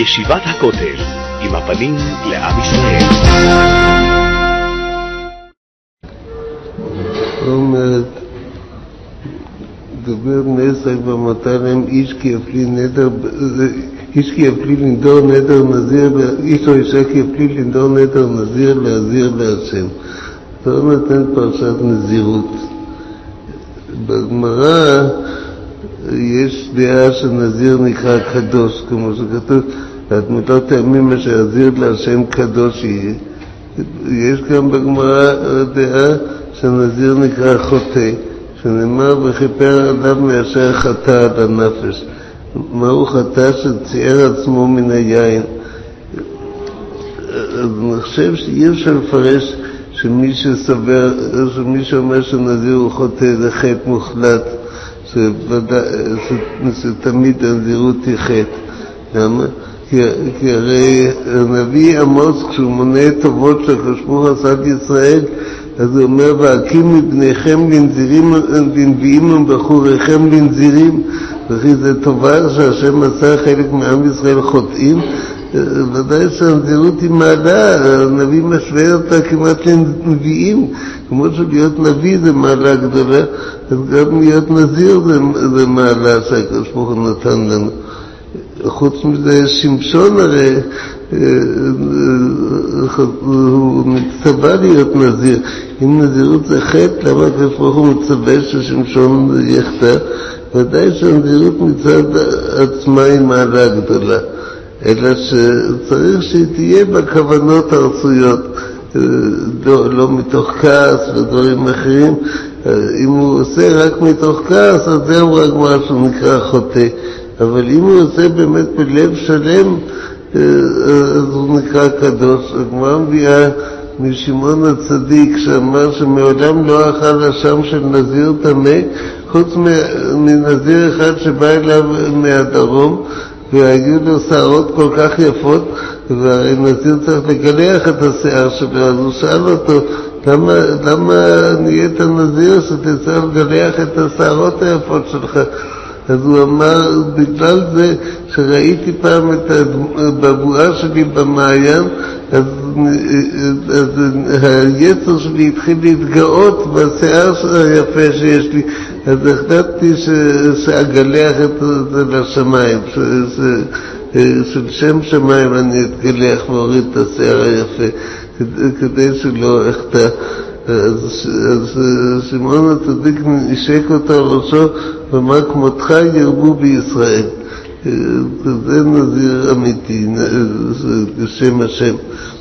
ישיבת הכותל, עם הפנים לעם ישראל. אומרת, דבר נסק במתה להם איש כי יפלי נדר, איש כי יפלי לנדור נדר נזיר, איש או אישה כי יפלי לנדור נדר נזיר להזיר להשם. זה נותן פרשת נזירות. בגמרא יש דעה שנזיר נקרא קדוש, כמו שכתוב, את לא תאמין מה שהזיר להשם קדוש יהיה. יש גם בגמרא דעה שנזיר נקרא חוטא, שנאמר וכיפר עליו מאשר חטא על הנפש. מהו חטא? שצייר עצמו מן היין. אז אני חושב שאי אפשר לפרש שמי שסבר, שמי שאומר שנזיר הוא חוטא זה חטא מוחלט, שתמיד הנזירות היא חטא. למה? כי הרי הנביא עמוס, כשהוא מונה את טובות שחשבו חסד ישראל, אז הוא אומר, והקים מבניכם לנביאים ובחוריכם לנזירים, וכי זה טובה שהשם עשה חלק מעם ישראל חוטאים, ודאי שהנזירות היא מעלה, הנביא משווה אותה כמעט לנביאים, כמו שלהיות נביא זה מעלה גדולה, אז גם להיות נזיר זה מעלה שהקדוש ברוך הוא נתן לנו. חוץ מזה שמשון הרי הוא מצווה להיות נזיר. אם נזירות זה חטא, למה הקדוש ברוך הוא מצווה ששמשון יחטא? ודאי שהנזירות מצד עצמה היא מעלה גדולה, אלא שצריך שהיא תהיה בכוונות הרצויות, לא מתוך כעס ודברים אחרים. אם הוא עושה רק מתוך כעס, אז זהו רק משהו נקרא חוטא. אבל אם הוא עושה באמת בלב שלם, אז הוא נקרא קדוש. הגמרא מביאה משמעון הצדיק שאמר שמעולם לא אכל אשם של נזיר טמא, חוץ מנזיר אחד שבא אליו מהדרום, והגיעו לו שערות כל כך יפות, והרי נזיר צריך לגלח את השיער שלו. אז הוא שאל אותו, למה נהיית נזיר שתצטרך לגלח את השערות היפות שלך? אז הוא אמר, בגלל זה שראיתי פעם בבואה שלי במעיין, אז היצר שלי התחיל להתגאות בשיער היפה שיש לי, אז החלטתי שאגלח את זה לשמיים, של שם שמיים אני אתגלח ואוריד את השיער היפה, כדי שלא אחטא. אז שמעון הצדיק נשק אותו על ראשו ואמר, כמותך ירבו בישראל. זה נזיר אמיתי, זה שם השם.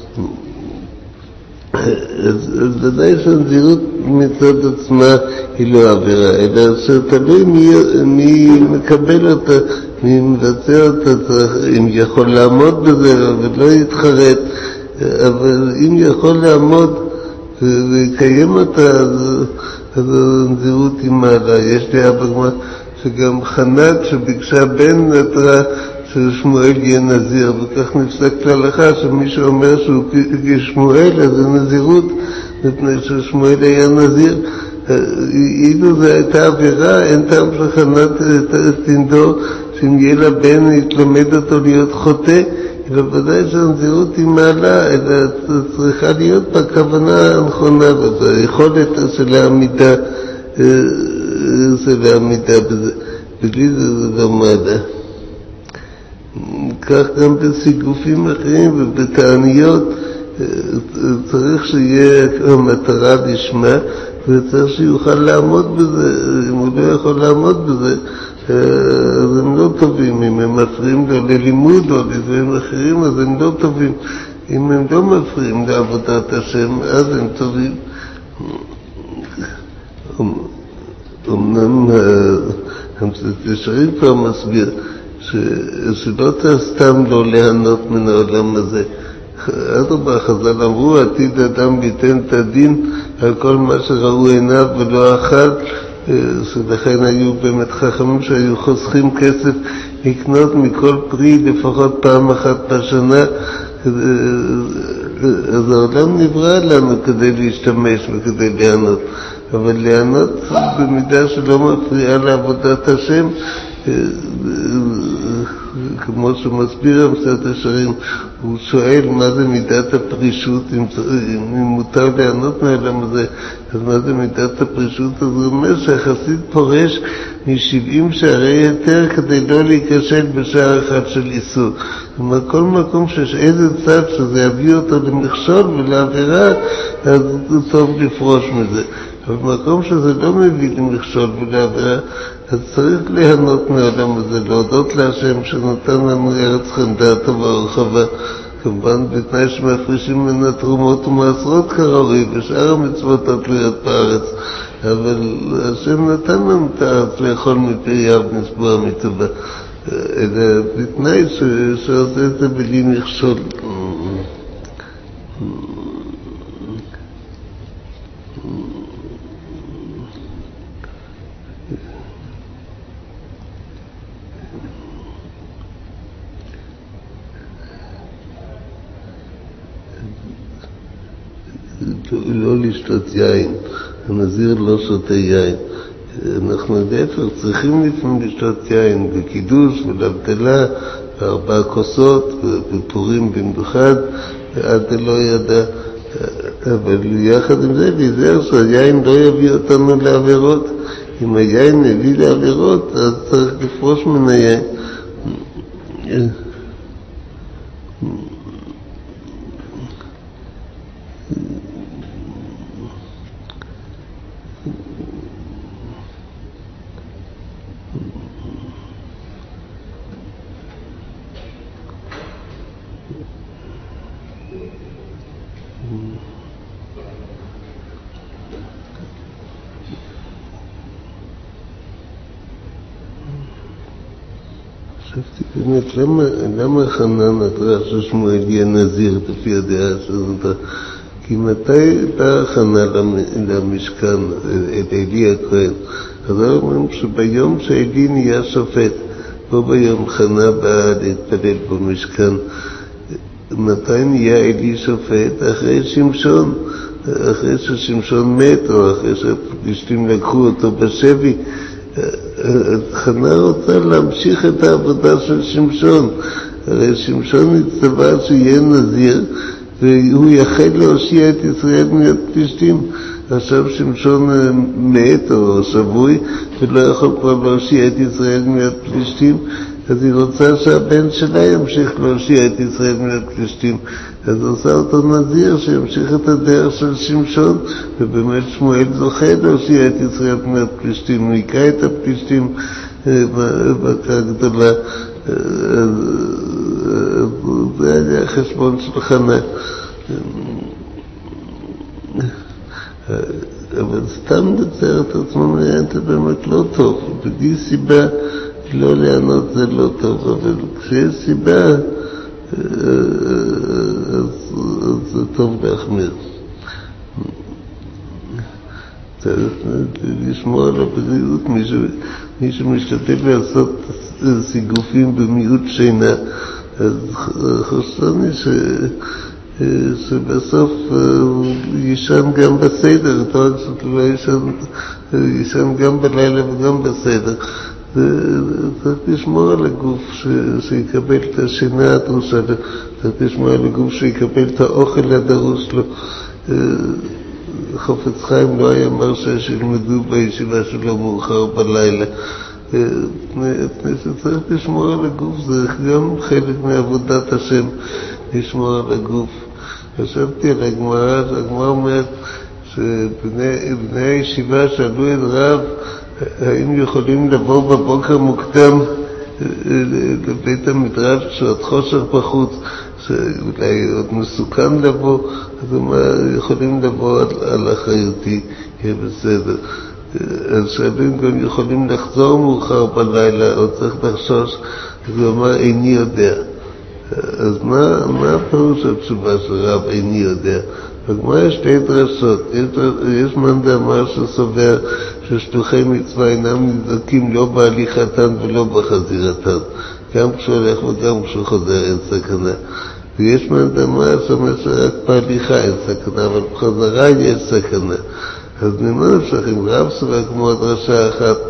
אז ודאי שהנזירות מצד עצמה היא לא עבירה, אלא שתלוי מי מקבל אותה, מי מבצע אותה, אם יכול לעמוד בזה ולא יתחרט, אבל אם יכול לעמוד ויקיים אותה, אז הנזירות היא מעלה. יש דעה בגמרא שגם חנת שביקשה בן נתרה ששמואל יהיה נזיר, וכך נפסק להלכה שמי שאומר שהוא כשמואל אז זה נזירות, מפני ששמואל היה נזיר. אילו זו הייתה עבירה, אין טעם שחנת תנדור שאם יהיה לה בן יתלמד אותו להיות חוטא, אלא ודאי שהנזירות היא מעלה, אלא צריכה להיות בכוונה הנכונה, והיכולת של העמידה בזה. בלי זה לא מעלה. כך גם בסיגופים אחרים ובתעניות צריך שיהיה המטרה לשמה, וצריך שיוכל לעמוד בזה. אם הוא לא יכול לעמוד בזה, אז הם לא טובים. אם הם מפריעים לו ללימוד או לדברים אחרים, אז הם לא טובים. אם הם לא מפריעים לעבודת השם, אז הם טובים. אמנם תשרים כבר מסביר שלא סתם לא ליהנות מן העולם הזה. אדרבה, חז"ל אמרו, עתיד אדם ליתן את הדין על כל מה שראו עיניו ולא אכל, שלכן היו באמת חכמים שהיו חוסכים כסף לקנות מכל פרי לפחות פעם אחת בשנה. אז העולם נברא לנו כדי להשתמש וכדי ליהנות, אבל ליהנות במידה שלא מפריעה לעבודת השם, כמו שמסביר המסילת ישרים, הוא שואל מה זה מידת הפרישות, אם מותר לענות מהעולם הזה, אז מה זה מידת הפרישות? אז הוא אומר שהחסיד פורש מ70 שערי היתר כדי לא להיכשל בשער אחד של איסור. זאת אומרת, כל מקום שיש איזה צד שזה יביא אותו למכשול ולעבירה, אז הוא טוב לפרוש מזה. אבל במקום שזה לא מביא למכשול ולעבירה, אז צריך ליהנות מהעולם הזה, להודות להשם שנתן לנו ארץ חמדה טובה ורחבה, כמובן בתנאי שמפרישים ממנה תרומות ומעשרות כראוי, ושאר המצוות התלויות בארץ, אבל השם נתן לנו את הארץ לאכול מפריה ונסבוע מטובה, אלא בתנאי שעושה את זה בלי מכשול. לא לשתות יין, הנזיר לא שותה יין. אנחנו להפך צריכים לפעמים לשתות יין בקידוש ולהבדלה, 4 כוסות, בפורים במיוחד, ועד לא ידע. אבל יחד עם זה, להיזהר שהיין לא יביא אותנו לעבירות. אם היין מביא לעבירות, אז צריך לפרוש מן היין. חשבתי באמת, למה חנן הדרש ששמואל יהיה נזיר לפי הדעה שזאת? כי מתי בא חנה למשכן, את אלי הכהן? אז אומרים שביום שאלי נהיה שופט, לא ביום חנה בא להתפלל במשכן. מתי נהיה אלי שופט? אחרי שמשון, אחרי ששמשון מת, או אחרי שהפלישתים לקחו אותו בשבי. חנה רוצה להמשיך את העבודה של שמשון. הרי שמשון הצטווה שיהיה נזיר, והוא יחל להושיע את ישראל מיד פלישתים. עכשיו שמשון מת או שבוי, ולא יכול כבר להושיע את ישראל מיד פלישתים, אז היא רוצה שהבן שלה ימשיך להושיע את ישראל מיד פלישתים. אז עושה אותו נזיר שימשיך את הדרך של שמשון, ובאמת שמואל זוכה להושיע את ישראל מיד פלישתים, הוא יקרא את הפלישתים בקה גדולה. זה היה חשבון של חנה. אבל סתם לצייר את עצמו זה באמת לא טוב. בלי סיבה לא לענות זה לא טוב, אבל כשיש סיבה אז זה טוב להחמיר. צריך לשמור על הבריאות. מי שמשתתף לעשות סיגופים במיעוט שינה, אז חושבני שבסוף ישן גם בסדר, תורק שלא ישן גם בלילה וגם בסדר. צריך לשמור על הגוף שיקבל את השינה הדרושה, צריך לשמור על הגוף שיקבל את האוכל הדרוש לו. חפץ חיים לא היה מרשה שילמדו בישיבה שלו מאוחר בלילה. צריך לשמור על הגוף, זה גם חלק מעבודת השם, לשמור על הגוף. חשבתי על הגמרא, הגמרא אומרת שבני הישיבה שאלו את רב האם יכולים לבוא בבוקר מוקדם לבית המדרש כשעוד חושך בחוץ, שאולי עוד מסוכן לבוא, אז הם יכולים לבוא על אחריותי, יהיה בסדר. אז שאלים גם יכולים לחזור מאוחר בלילה, או צריך לחשוש, אז הוא אמר איני יודע. אז מה הפירוש התשובה של רב איני יודע? בגמרא יש 2 דרשות. יש מאן דאמר שסובר ששלוחי מצווה אינם נזקים לא בהליכתן ולא בחזירתן, גם כשהוא הולך וגם כשהוא חוזר אין סכנה. ויש מאן דאמר שאומר שרק בהליכה אין סכנה, אבל בחזרה יש סכנה. אז ממה נפשך, אם רב סובר כמו דרשה אחת,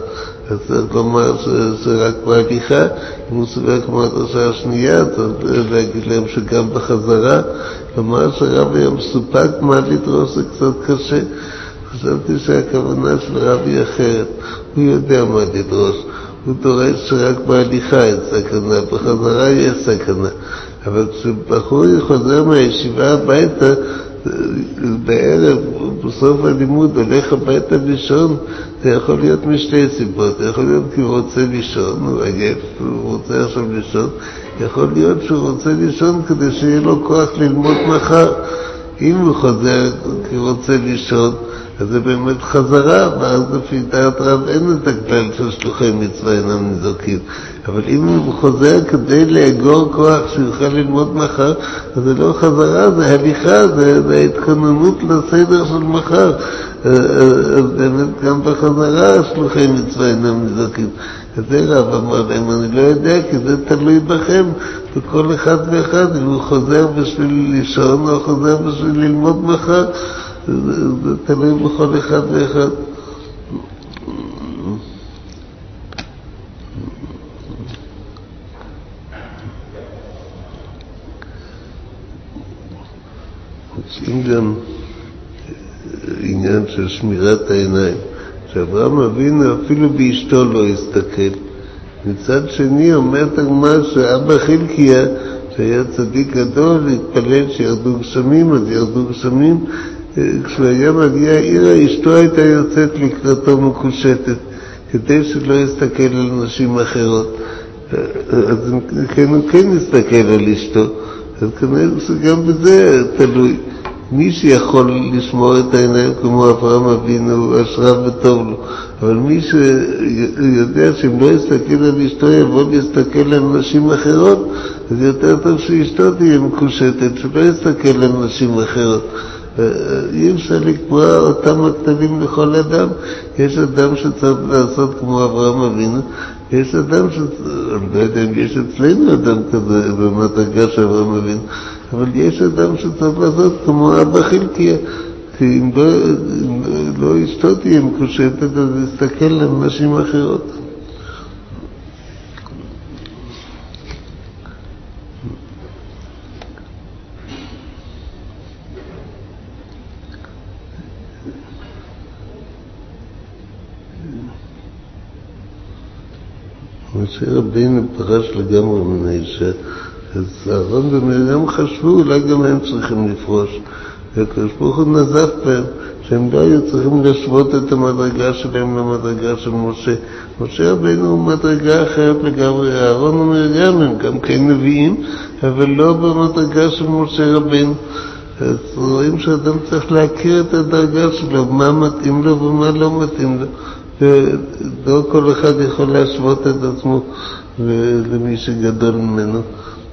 אז צריך לומר שרק בהליכה, אם הוא סובר כמו הדרשה השנייה, צריך להגיד להם שגם בחזרה, לומר שרבי היה מסופק מה לדרוש זה קצת קשה. חשבתי שהכוונה של רבי אחרת, הוא יודע מה לדרוש, הוא דורש שרק בהליכה יש סכנה, בחזרה יש סכנה, אבל כשבחור חוזר מהישיבה הביתה, בערב, בסוף הלימוד, הולך הביתה לישון, זה יכול להיות משתי סיבות. זה יכול להיות כי הוא רוצה לישון, הוא עייף, הוא רוצה עכשיו לישון. יכול להיות שהוא רוצה לישון כדי שיהיה לו כוח ללמוד מחר. אם הוא חוזר כי הוא רוצה לישון, אז זה באמת חזרה, ואז לפי דעת רב אין את הכלל של שלוחי מצווה אינם ניזוקים. אבל אם הוא חוזר כדי לאגור כוח שיוכל ללמוד מחר, אז זה לא חזרה, זה הליכה, זה התכוננות לסדר של מחר. אז באמת גם בחזרה שלוחי מצווה אינם ניזוקים. אז זה רב אמר להם, אני לא יודע, כי זה תלוי בכם, בכל אחד ואחד, אם הוא חוזר בשביל לישון או חוזר בשביל ללמוד מחר, זה תלוי בכל אחד ואחד. רוצים גם עניין של שמירת העיניים, שאברהם אבינו אפילו באשתו לא הסתכל. מצד שני אומרת הגמרא שאבא חלקיה, שהיה צדיק גדול, התפלל שירדו גשמים, אז ירדו גשמים. כשהוא היה מגיע עירה, אשתו הייתה יוצאת לקראתו מקושטת, כדי שלא יסתכל על נשים אחרות. אז כן, הוא כן יסתכל על אשתו. אז כנראה שגם בזה תלוי. מי שיכול לשמור את העיניים כמו אברהם אבינו, אשריו וטוב לו. אבל מי שיודע שאם לא יסתכל על אשתו, יבוא להסתכל על נשים אחרות, אז יותר טוב שאשתו תהיה מקושטת, שלא יסתכל על נשים אחרות. אי אפשר לקבוע אותם הכתבים לכל אדם. יש אדם שצריך לעשות כמו אברהם אבינו, יש אדם אני לא יודע אם יש אצלנו אדם כזה במדרגה של אברהם אבינו, אבל יש אדם שצריך לעשות כמו אבא חלקיה, כי אם לא אשתו תהיה מקושטת, אז יסתכל על נשים אחרות. משה רבינו פרש לגמרי מן האישה, אז אהרון ומרים חשבו, אולי גם הם צריכים לפרוש, והקדוש ברוך הוא נזף בהם, שהם לא היו צריכים להשוות את המדרגה שלהם למדרגה של משה. משה רבינו הוא מדרגה אחרת לגמרי, אהרון ומרים הם גם כן נביאים, אבל לא במדרגה של משה רבינו. אז רואים שאדם צריך להכיר את הדרגה שלו, מה מתאים לו ומה לא מתאים לו. ולא כל אחד יכול להשוות את עצמו למי שגדול ממנו.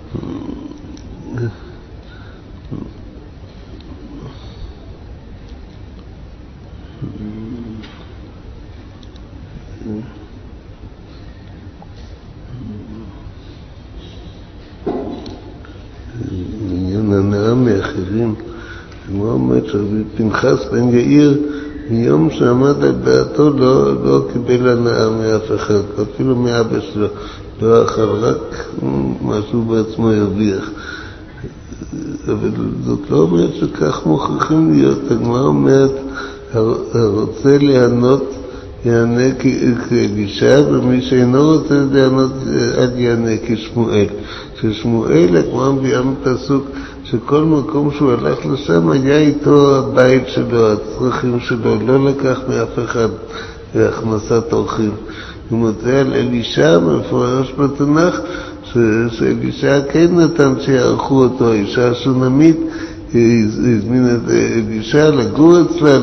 עניין הנאה מאחרים, כמו אומרת שפנחס בן יאיר, מיום שעמד על דעתו לא קיבל הנאה מאף אחד, אפילו מאבא שלו, לא אכל, רק משהו בעצמו ירוויח. אבל זאת לא אומרת שכך מוכרחים להיות. הגמרא אומרת, הרוצה ליהנות יענה כאלישע, ומי שאינו רוצה ליהנות עד יענה כשמואל. כששמואל, הגמרא מביאה מפסוק, שכל מקום שהוא הלך לשם היה איתו הבית שלו, הצרכים שלו, לא לקח מאף אחד להכנסת אורחים. הוא מוצא על אלישע, מפורש בתנ"ך, שאלישע כן נתן שיערכו אותו, אישה שונמית, הזמין את אלישע לגור אצלה,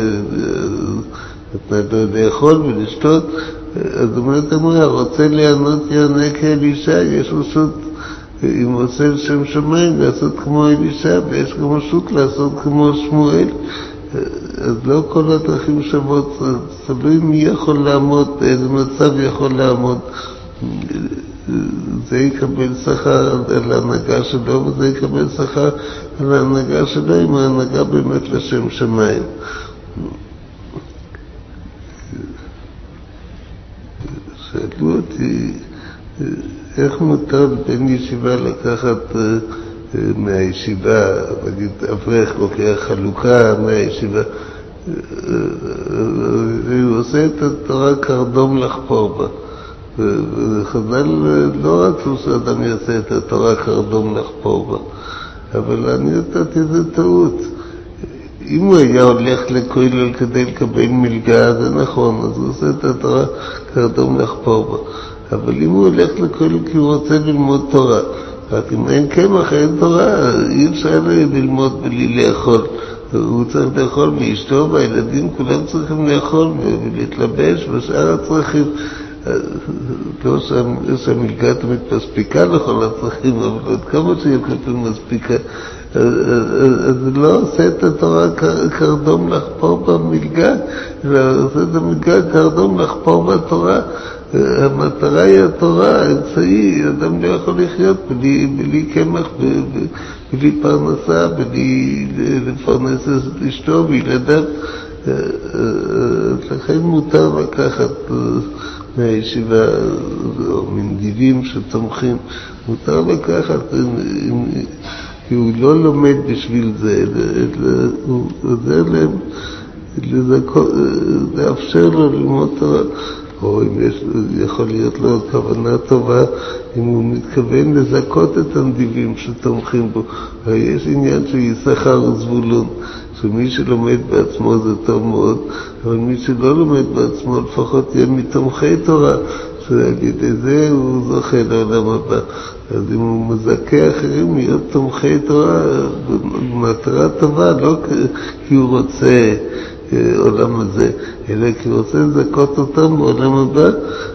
נתנה לו לאכול ולשתות. אז אומרת אמרה, רוצה ליהנות יענה כאלישע, יש רשות, אם רוצה לשם שמיים, לעשות כמו אלישע, ויש גם רשות לעשות כמו שמואל. אז לא כל הדרכים שוות, תלוי מי יכול לעמוד, איזה מצב יכול לעמוד. זה יקבל שכר על ההנהגה שלו, וזה יקבל שכר על ההנהגה שלו, עם ההנהגה באמת לשם שמיים. שאלו אותי איך מותר בין ישיבה לקחת מהישיבה, נגיד אברך לוקח חלוקה מהישיבה, הוא עושה את התורה קרדום לחפור בה. וחז"ל לא רצו שאדם יעשה את התורה קרדום לחפור בה, אבל אני נתתי איזה טעות. אם הוא היה הולך לכולל כדי לקבל מלגה, זה נכון, אז הוא עושה את התורה קרדום לחפור בה. אבל אם הוא הולך לכולל כי הוא רוצה ללמוד תורה, רק אם אין קמח, אין תורה, אי אפשר ללמוד בלי לאכול. הוא צריך לאכול מאשתו, והילדים כולם צריכים לאכול ולהתלבש ושאר הצרכים. לא שהמלגה תמיד מספיקה לכל הצרכים, אבל עוד כמה שהיא כפים מספיקה. אז לא עושה את התורה קרדום לחפור במלגה, אלא עושה את המלגה קרדום לחפור בתורה. המטרה היא התורה, האמצעי, אדם לא יכול לחיות בלי קמח, בלי פרנסה, בלי לפרנס את אשתו וילדיו. לכן מותר לקחת מהישיבה, או מנדיבים שתומכים, מותר לקחת, כי הוא לא לומד בשביל זה, הוא עוזר להם, לאפשר לו ללמוד תורה. או אם יכול להיות לו כוונה טובה, אם הוא מתכוון לזכות את הנדיבים שתומכים בו. יש עניין של יששכר וזבולון, שמי שלומד בעצמו זה טוב מאוד, אבל מי שלא לומד בעצמו לפחות יהיה מתומכי תורה, שעל ידי זה הוא זוכה לעולם הבא. אז אם הוא מזכה אחרים להיות תומכי תורה, במטרה טובה, לא כי הוא רוצה עולם הזה, אלא כי הוא רוצה לזכות אותם בעולם הבא,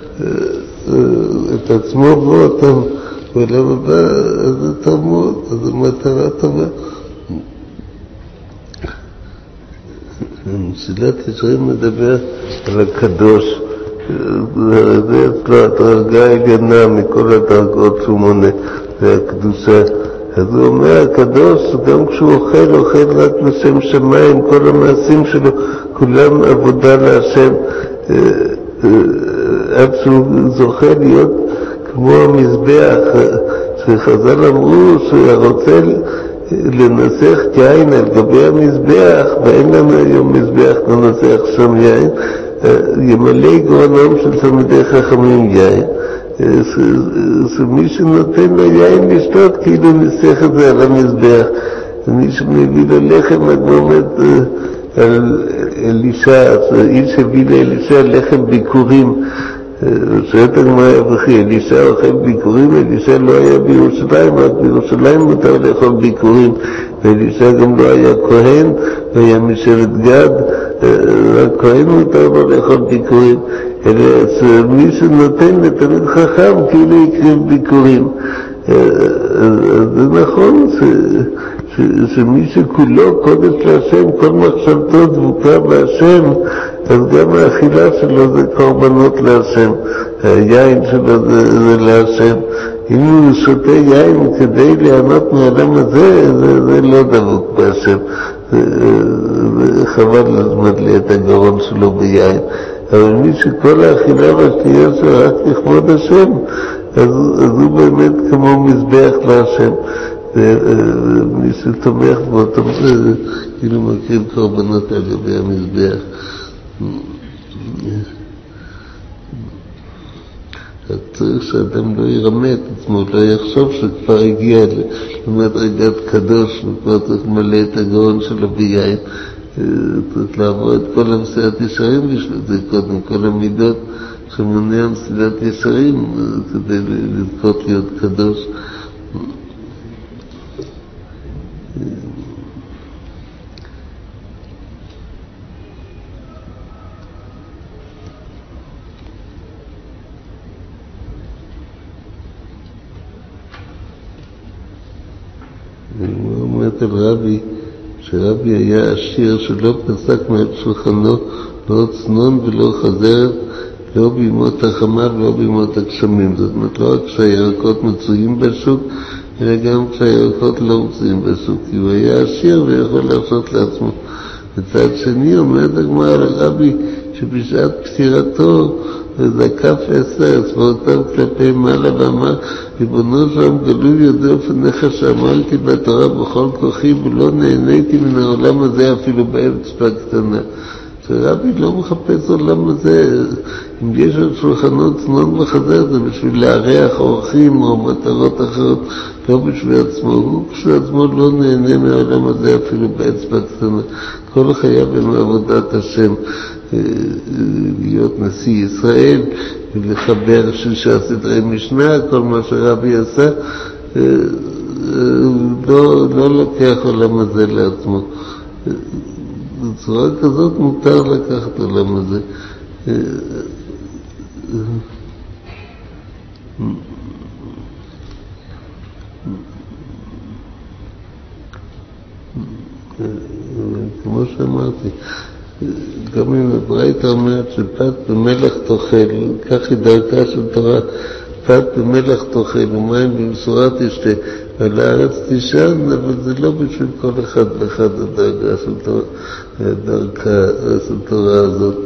את עצמו ואותם בעולם הבא, אז זה טוב מאוד, אז זו מטרה טובה. מסילת ישרים מדבר על הקדוש, זה אצלו הדרגה העליונה מכל הדרגות שהוא מונה, זה הקדושה. אז הוא אומר, הקדוש, גם כשהוא אוכל רק לשם שמיים, כל המעשים שלו, כולם עבודה להשם, עד שהוא זוכה להיות כמו המזבח, שחז"ל אמרו שהוא רוצה לנסח יין על גבי המזבח, ואין לנו היום מזבח לנסח שם יין, ימלא גרונם של תלמידי חכמים יין. שמי שנותן לו יין לשתות כאילו ניסח את זה על המזבח. מי שמביא לו לחם, הגמרא אומרת על אלישע, איש הביא לאלישע לחם ביקורים. שואלת הגמרא, וכי אלישע אוכל ביקורים? אלישע לא היה בירושלים, רק בירושלים מותר לאכול ביקורים, ואלישע גם לא היה כהן, והיה משבט גד, רק כהן מותר לו לאכול ביקורים. אלא מי שנותן לתלמיד חכם כאילו יקריב ביקורים. זה נכון שמי שכולו קודש להשם, כל מחשבתו דבוקה בהשם, אז גם האכילה שלו זה קורבנות להשם, היין שלו זה להשם. אם הוא שותה יין כדי ליהנות מהעולם הזה, זה לא דבוק בהשם, חבל למלא את הגרון שלו ביין. אבל מי שכל האכילה והשתייה שלו רק לכבוד השם, אז הוא באמת כמו מזבח להשם. ומי שתומך בו, כאילו מקריב קורבנות על גבי המזבח. אז צריך שאדם לא ירמה את עצמו, לא יחשוב שכבר הגיע למדרגת קדוש, וכבר צריך למלא את הגרון שלו ביין. צריך לעבור את כל המסילת ישרים בשביל זה, קודם כל המידות שמונע מסילת ישרים כדי לזכות להיות קדוש. הוא אומרת על רבי, שרבי היה עשיר שלא פסק מעל שולחנו לא צנון ולא חזרת, לא בימות החמה ולא בימות הגשמים. זאת אומרת, לא רק כשהירקות מצויים בשוק, אלא גם כשהירקות לא מצויים בשוק, כי הוא היה עשיר ויכול לעשות לעצמו. מצד שני אומרת הגמרא על רבי שבשעת פטירתו וזקף 10 אצבעותיו כלפי מעלה ואמר, ריבונו שלום, גלוי יודע לפניך שאמרתי בתורה בכל כוחי ולא נהניתי מן העולם הזה אפילו באצבע קטנה. שרבי לא מחפש עולם הזה. אם יש על שולחנות צנון וחזר, זה בשביל לארח אורחים או מטרות אחרות, לא בשביל עצמו. הוא בשביל עצמו לא נהנה מהעולם הזה אפילו באצבע קטנה. כל חייו עם עבודת השם, להיות נשיא ישראל ולחבר 6 סדרי משנה, כל מה שרבי עשה, לא לוקח עולם הזה לעצמו. בצורה כזאת מותר לקחת עולם הזה. כמו שאמרתי, גם אם הברייתא אומרת שפת במלח תאכל, כך היא דרכה של תורה, פת במלח תאכל ומים במשורה תשתה, ועל הארץ תישן, אבל זה לא בשביל כל אחד ואחד הדרגה של תורה, הדרכה של תורה הזאת.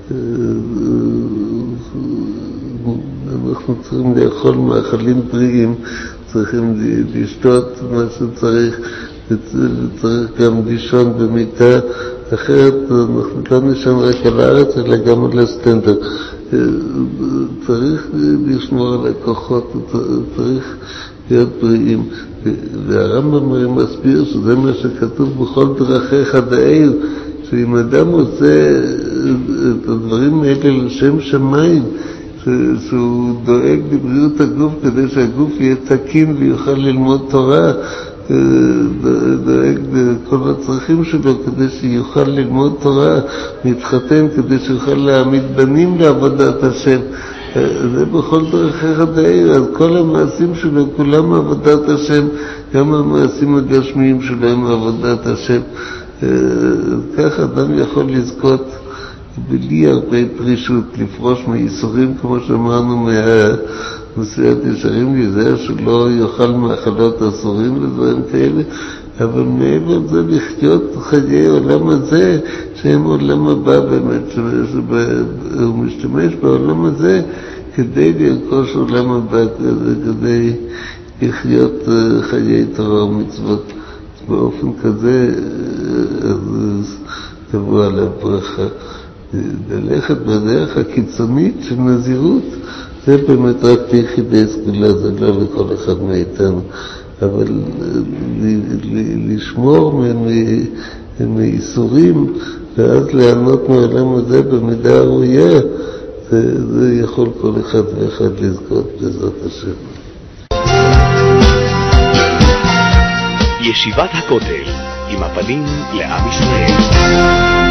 אנחנו צריכים לאכול מאכלים בריאים, צריכים לשתות מה שצריך, וצריך גם לישון במיטה, אחרת אנחנו לא נשן רק על הארץ אלא גם על הסטנדר. צריך לשמור על הכוחות, צריך להיות בריאים. והרמב"ם מסביר שזה מה שכתוב בכל דרכיך דאהו, שאם אדם עושה את הדברים האלה לשם שמיים, שהוא דואג לבריאות הגוף כדי שהגוף יהיה תקין ויוכל ללמוד תורה, דואג לכל הצרכים שלו כדי שיוכל ללמוד תורה, מתחתן כדי שיוכל להעמיד בנים לעבודת השם, זה בכל דרכיך דאהו. אז כל המעשים שלו כולם עבודת השם, גם המעשים הגשמיים שלהם עבודת השם. כך אדם יכול לזכות בלי הרבה פרישות, לפרוש מייסורים, כמו שאמרנו, מהנשיאת ישרים, להיזהר שלא יאכל מאכלות אסורים ודברים כאלה, אבל מעבר זה לחיות חיי עולם הזה, שהם עולם הבא באמת, שהוא משתמש בעולם הזה כדי לרכוש עולם הבא, כדי לחיות חיי תורה ומצוות. באופן כזה תבוא עליו ברכה. ללכת בדרך הקיצונית של נזירות, זה באמת רק ליחידי סגולה, זה לא לכל אחד מאיתנו. אבל לשמור מאיסורים ואז ליהנות מהעולם הזה במידה ראויה, זה יכול כל אחד ואחד לזכות בעזרת השם. ישיבת הכותל, עם הפנים לעם ישראל.